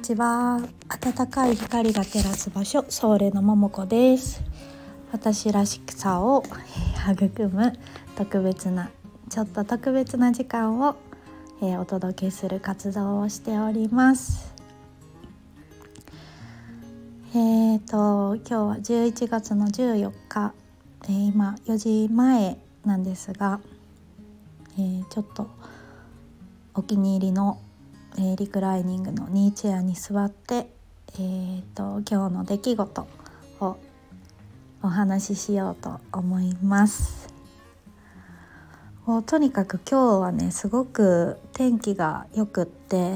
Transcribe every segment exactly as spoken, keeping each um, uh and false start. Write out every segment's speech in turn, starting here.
ちは。暖かい光が照らす場所、ソウルのももこです。私らしさを育む特別なちょっと特別な時間を、えー、お届けする活動をしております。えーと今日はじゅういちがつのじゅうよっか、えー、今よじまえなんですが、えー、ちょっとお気に入りのえー、リクライニングのニーチェアに座って、えー、と今日の出来事をお話ししようと思います。もうとにかく今日はねすごく天気がよくって、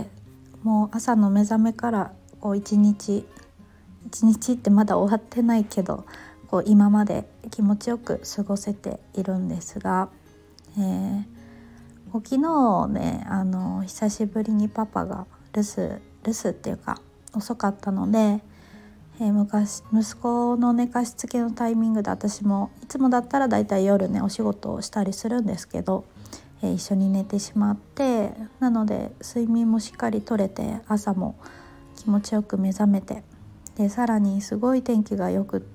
もう朝の目覚めからこう一日一日ってまだ終わってないけど、こう今まで気持ちよく過ごせているんですが、えー昨日ねあの久しぶりにパパが留守留守っていうか遅かったので、えー、昔息子の寝かしつけのタイミングで、私もいつもだったらだいたい夜ねお仕事をしたりするんですけど、えー、一緒に寝てしまって、なので睡眠もしっかりとれて朝も気持ちよく目覚めて、でさらにすごい天気がよくって、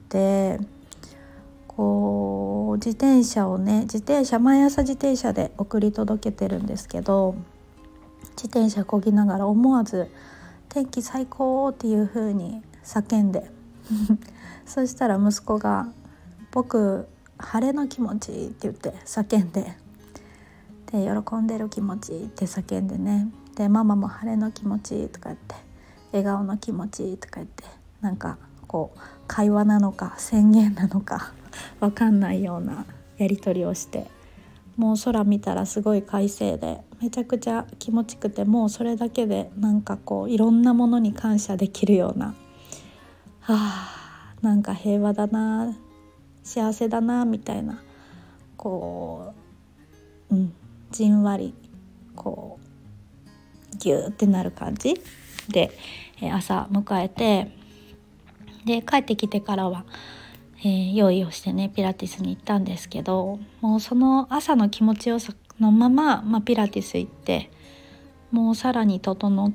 こう自転車をね自転車毎朝自転車で送り届けてるんですけど、自転車漕ぎながら思わず天気最高っていう風に叫んでそしたら息子が僕晴れの気持ちって言って叫んで、で喜んでる気持ちって叫んでね、でママも晴れの気持ちとか言って笑顔の気持ちとか言って、なんかこう会話なのか宣言なのかわかんないようなやり取りをして、もう空見たらすごい快晴でめちゃくちゃ気持ちくて、もうそれだけでなんかこういろんなものに感謝できるような、はあなんか平和だな幸せだなみたいな、こう、うん、じんわりこうギューってなる感じで、えー、朝迎えて、で帰ってきてからはえー、用意をしてねピラティスに行ったんですけど、もうその朝の気持ちよさのまま、まあ、ピラティス行って、もうさらに整って、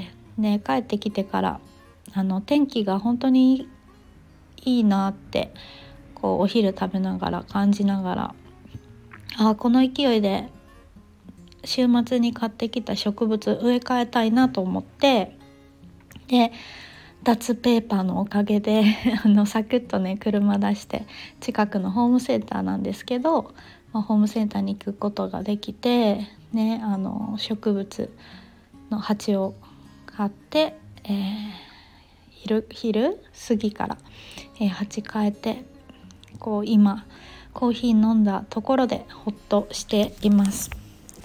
で帰ってきてからあの天気が本当にいいなってこうお昼食べながら感じながら、あこの勢いで週末に買ってきた植物植え替えたいなと思って、で脱ペーパーのおかげであのサクッとね車出して近くのホームセンターなんですけど、まあ、ホームセンターに行くことができて、ね、あの植物の鉢を買って、えー、昼, 昼過ぎから、えー、鉢変えて、こう今コーヒー飲んだところでほっとしています。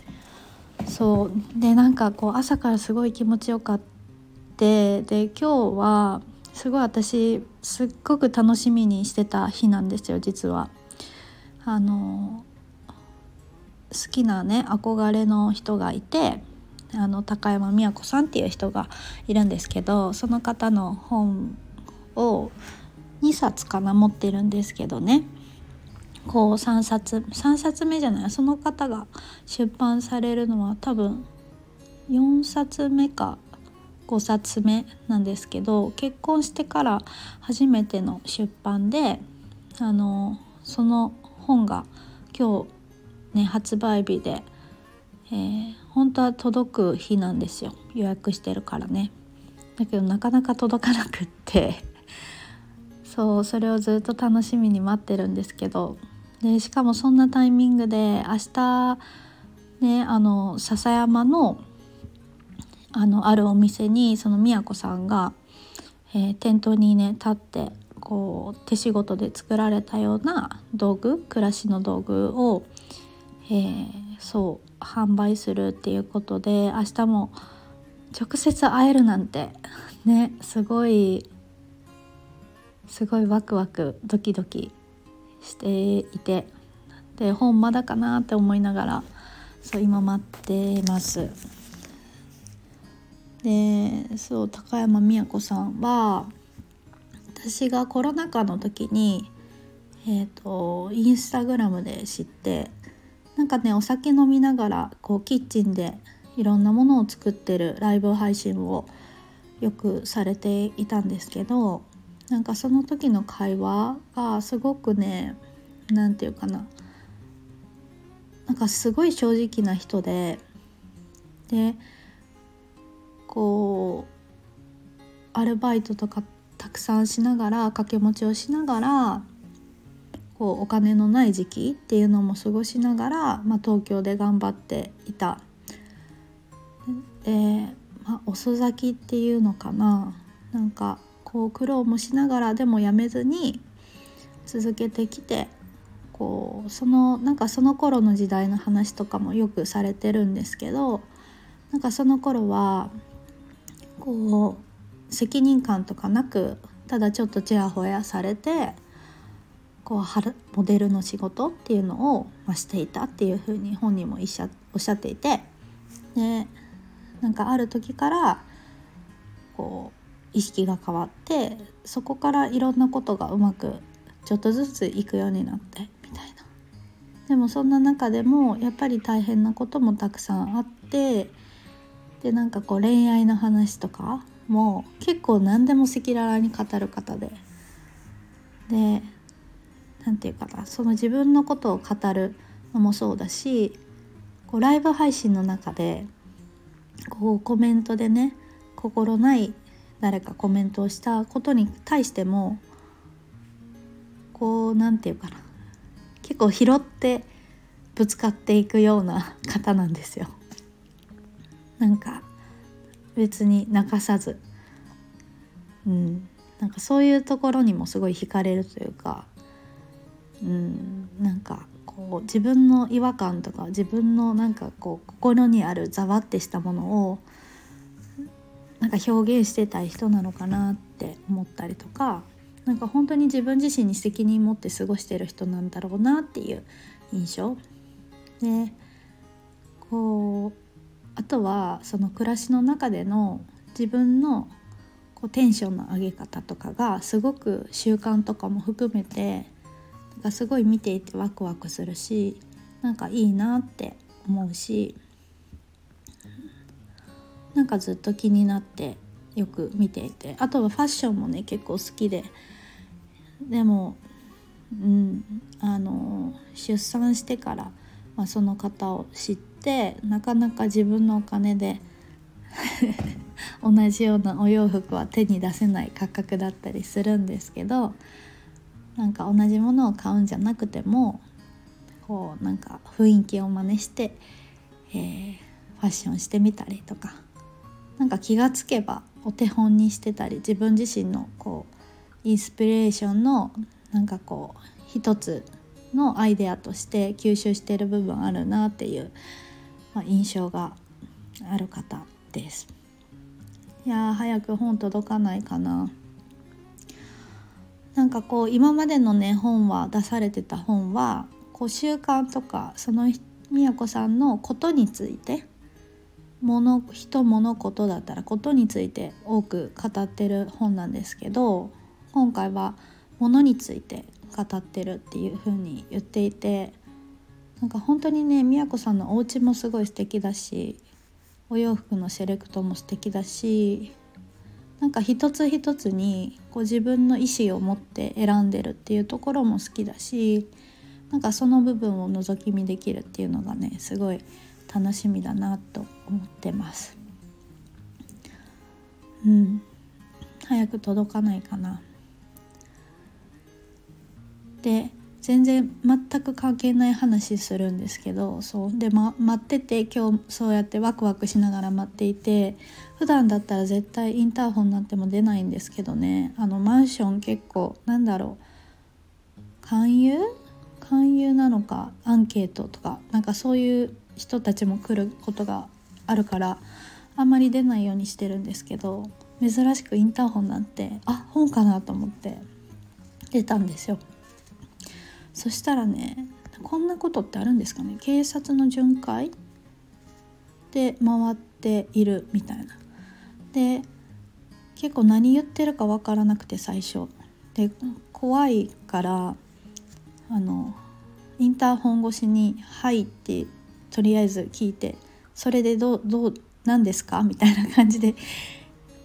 そうでなんかこう朝からすごい気持ちよかった。で, で今日はすごい私すっごく楽しみにしてた日なんですよ。実はあの好きなね憧れの人がいて、あの高山美也子さんっていう人がいるんですけど、その方の本をにさつかな持ってるんですけどね、こうさんさつさんさつめじゃない、その方が出版されるのは多分よんさつめかごさつめなんですけど、結婚してから初めての出版で、あのその本が今日ね発売日で、えー、本当は届く日なんですよ、予約してるからね。だけどなかなか届かなくってそうそれをずっと楽しみに待ってるんですけど、でしかもそんなタイミングで明日ねあの笹山のあのあるお店にその宮子さんが、えー、店頭にね立ってこう手仕事で作られたような道具、暮らしの道具を、えー、そう販売するっていうことで、明日も直接会えるなんてねすごいすごいワクワクドキドキしていて、で本まだかなって思いながらそう今待ってます。でそう高山美也子さんは、私がコロナ禍の時に、えーと、インスタグラムで知って、なんかねお酒飲みながらこうキッチンでいろんなものを作ってるライブ配信をよくされていたんですけど、なんかその時の会話がすごくね、なんていうかな、なんかすごい正直な人で、でこうアルバイトとかたくさんしながら、掛け持ちをしながら、こうお金のない時期っていうのも過ごしながら、まあ、東京で頑張っていた。で、まあ、遅咲きっていうのかな、なんかこう苦労もしながらでもやめずに続けてきて、こうそのなんかその頃の時代の話とかもよくされてるんですけど、なんかその頃はこう責任感とかなく、ただちょっとちやほやされて、こうモデルの仕事っていうのをしていたっていうふうに本人もおっしゃっていて、でなんかある時からこう意識が変わって、そこからいろんなことがうまくちょっとずついくようになってみたいな。でもそんな中でもやっぱり大変なこともたくさんあって、でなんかこう恋愛の話とかも結構何でも赤裸々に語る方で、でなんていうかな、その自分のことを語るのもそうだし、こうライブ配信の中でこうコメントでね、心ない誰かコメントをしたことに対しても、こうなんていうかな、結構拾ってぶつかっていくような方なんですよ。なんか別に泣かさず、うん、なんかそういうところにもすごい惹かれるというか、うん、なんかこう自分の違和感とか、自分のなんかこう心にあるざわってしたものをなんか表現してたい人なのかなって思ったりとか、なんか本当に自分自身に責任持って過ごしてる人なんだろうなっていう印象で、こうあとはその暮らしの中での自分のこうテンションの上げ方とかがすごく習慣とかも含めて、なんかすごい見ていてワクワクするし、なんかいいなって思うし、なんかずっと気になってよく見ていて、あとはファッションもね結構好きで、でも、うん、あの出産してから、まあ、その方を知って、なかなか自分のお金で同じようなお洋服は手に出せない価格だったりするんですけど、なんか同じものを買うんじゃなくても、こうなんか雰囲気を真似して、えー、ファッションしてみたりとか、なんか気がつけばお手本にしてたり、自分自身のこうインスピレーションのなんかこう一つのアイデアとして吸収している部分あるなっていう、まあ、印象がある方です。いやー、早く本届かないかな。なんかこう今までのね本は出されてた本はこう習慣とか、そのみやこさんのことについて、物人物事だったらことについて多く語ってる本なんですけど、今回は物について語ってるっていう風に言っていて、なんか本当にね、みやこさんのお家もすごい素敵だし、お洋服のセレクトも素敵だし、なんか一つ一つにこう自分の意思を持って選んでるっていうところも好きだし、なんかその部分を覗き見できるっていうのがね、すごい楽しみだなと思ってます。うん、早く届かないかな。で、全然全く関係ない話するんですけど、そうで、ま、待ってて、今日そうやってワクワクしながら待っていて、普段だったら絶対インターホンなんても出ないんですけどね、あのマンション結構なんだろう、勧誘勧誘なのかアンケートとか、なんかそういう人たちも来ることがあるから、あんまり出ないようにしてるんですけど、珍しくインターホンなんて、あ、本かなと思って出たんですよ。そしたらね、こんなことってあるんですかね、警察の巡回で回っているみたいな。で、結構何言ってるかわからなくて、最初で怖いから、あのインターホン越しに「はい」ってとりあえず聞いて、それでどうどうなんですかみたいな感じで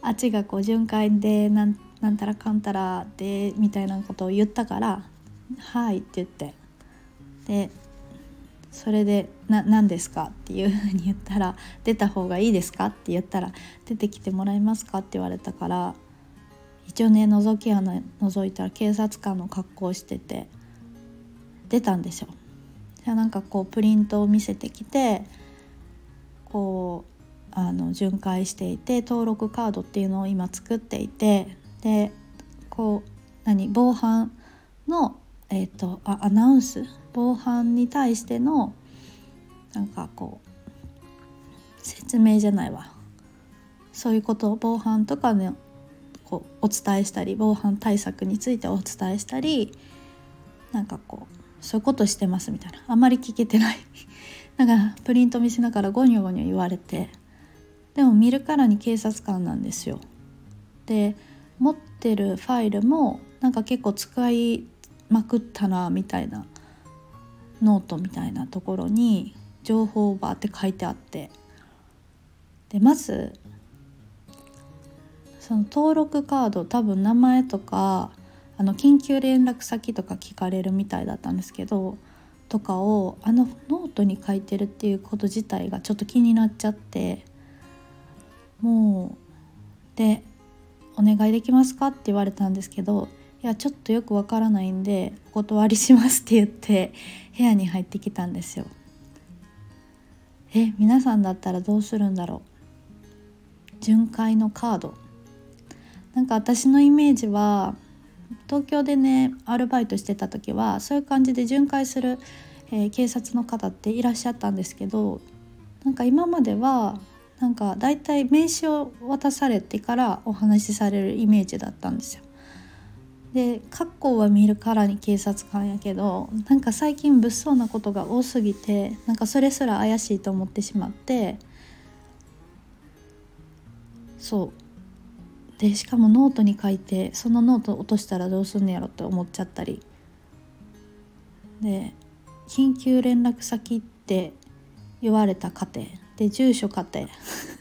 あっちがこう巡回でなんなんたらかんたらでみたいなことを言ったからはいって言って、でそれでな何ですかっていうふうに言ったら、出た方がいいですかって言ったら、出てきてもらえますかって言われたから、一応ね覗き穴覗いたら警察官の格好をしてて出たんですよ。じゃあなんかこうプリントを見せてきて、こうあの巡回していて、登録カードっていうのを今作っていて、でこう何防犯のえっとあアナウンス、防犯に対してのなんかこう説明じゃないわ、そういうことを防犯とかねこうお伝えしたり、防犯対策についてお伝えしたり、なんかこうそういうことしてますみたいな、あんまり聞けてないなんかプリント見せながらゴニョゴニョ言われて、でも見るからに警察官なんですよ。で持ってるファイルもなんか結構使いまくったなみたいなノートみたいなところに情報をバーって書いてあって、でまずその登録カード、多分名前とかあの緊急連絡先とか聞かれるみたいだったんですけど、とかをあのノートに書いてるっていうこと自体がちょっと気になっちゃって、もうでお願いできますかって言われたんですけど、いやちょっとよくわからないんでお断りしますって言って部屋に入ってきたんですよ。え皆さんだったらどうするんだろう。巡回のカード、なんか私のイメージは東京でねアルバイトしてた時はそういう感じで巡回する、えー、警察の方っていらっしゃったんですけど、なんか今まではなんかだいたい名刺を渡されてからお話しされるイメージだったんですよ。で格好は見るからに警察官やけど、なんか最近物騒なことが多すぎて、なんかそれすら怪しいと思ってしまって、そうでしかもノートに書いて、そのノート落としたらどうすんのやろって思っちゃったりで、緊急連絡先って言われた家庭で住所家庭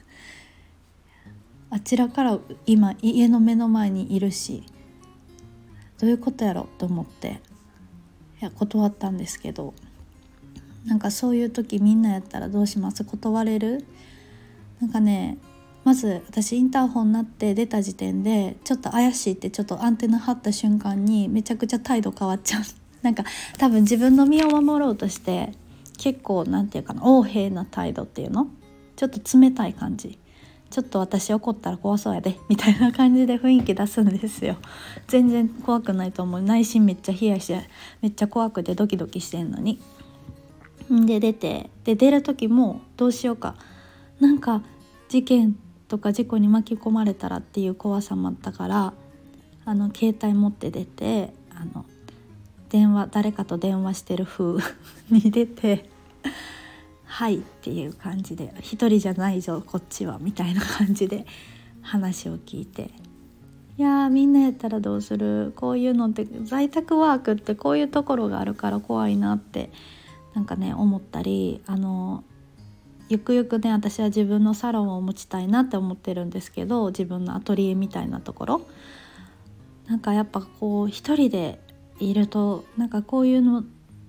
あちらから今家の目の前にいるし、どういうことやろと思っていや断ったんですけど、なんかそういう時みんなやったらどうします？断れる？なんかね、まず私インターホンになって出た時点でちょっと怪しいってちょっとアンテナ張った瞬間にめちゃくちゃ態度変わっちゃうなんか多分自分の身を守ろうとして結構なんていうかな、横柄な態度っていうの、ちょっと冷たい感じ、ちょっと私怒ったら怖そうやでみたいな感じで雰囲気出すんですよ。全然怖くないと思う。内心めっちゃ冷やしてめっちゃ怖くてドキドキしてんのに。で出てで出る時もどうしようか、なんか事件とか事故に巻き込まれたらっていう怖さもあったから、あの携帯持って出て、あの電話誰かと電話してる風に出てはいっていう感じで、一人じゃないぞこっちはみたいな感じで話を聞いて、いやーみんなやったらどうする？こういうのって在宅ワークってこういうところがあるから怖いなってなんかね思ったり、あのゆくゆくね私は自分のサロンを持ちたいなって思ってるんですけど、自分のアトリエみたいなところ、なんかやっぱこう一人でいるとなんかこういうの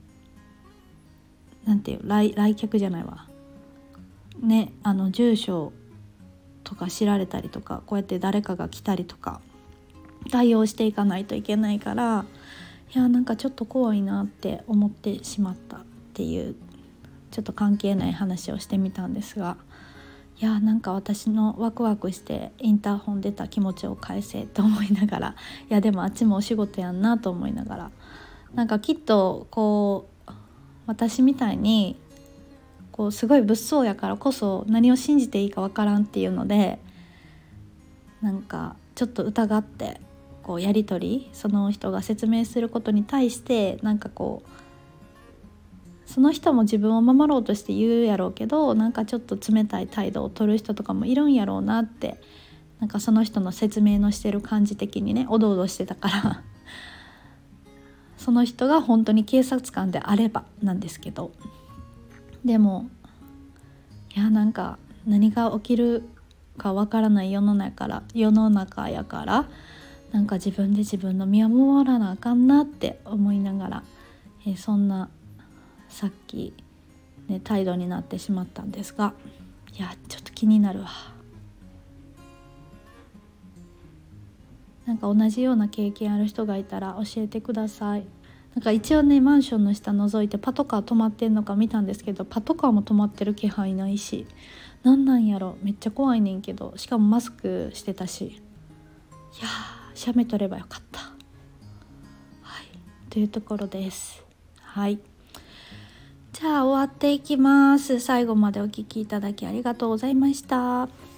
なんていう 来, 来客じゃないわね、あの住所とか知られたりとか、こうやって誰かが来たりとか対応していかないといけないから、いやなんかちょっと怖いなって思ってしまったっていうちょっと関係ない話をしてみたんですが、いやなんか私のワクワクしてインターホン出た気持ちを返せと思いながら、いやでもあっちもお仕事やんなと思いながら、なんかきっとこう私みたいにこうすごい物騒やからこそ何を信じていいかわからんっていうので、なんかちょっと疑ってこうやり取り、その人が説明することに対してなんかこうその人も自分を守ろうとして言うやろうけど、なんかちょっと冷たい態度を取る人とかもいるんやろうなって、なんかその人の説明のしてる感じ的にねおどおどしてたからその人が本当に警察官であればなんですけど、でもいやなんか何が起きるかわからない世の中から世の中やからなんか自分で自分の身を守らなあかんなって思いながら、えー、そんなさっき、ね、態度になってしまったんですが、いやちょっと気になるわ。なんか同じような経験ある人がいたら教えてください。なんか一応ねマンションの下覗いてパトカー止まってんのか見たんですけど、パトカーも止まってる気配ないし、なんなんやろ、めっちゃ怖いねんけど、しかもマスクしてたし、いやー写メ撮ればよかった。はい、というところです。はい、じゃあ終わっていきます。最後までお聞きいただきありがとうございました。